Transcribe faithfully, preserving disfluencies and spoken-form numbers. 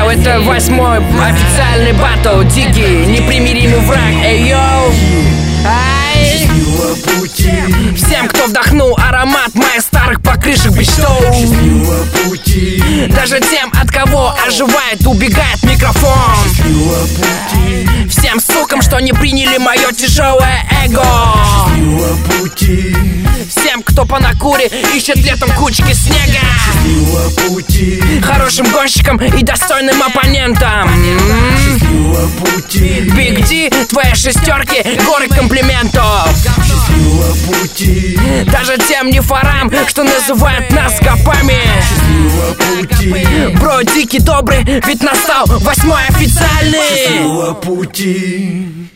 йоу, это восьмой официальный батл. Дикий, непримиримый враг. Эй, йоу. Ай. Всем, кто вдохнул аромат моих старых покрышек бичтов. Даже тем, от кого оживает, убегает микрофон. Всем сукам, что не приняли мое тяжелое эго. Всем, кто по накуре ищет летом кучки снега. Хорошим гонщикам и достойным оппонентам. Биг Ди, твои шестерки, горы комплиментов. Даже тем нефарам, что называют нас копами. Бро, дикий добрый, ведь настал восьмой официальный.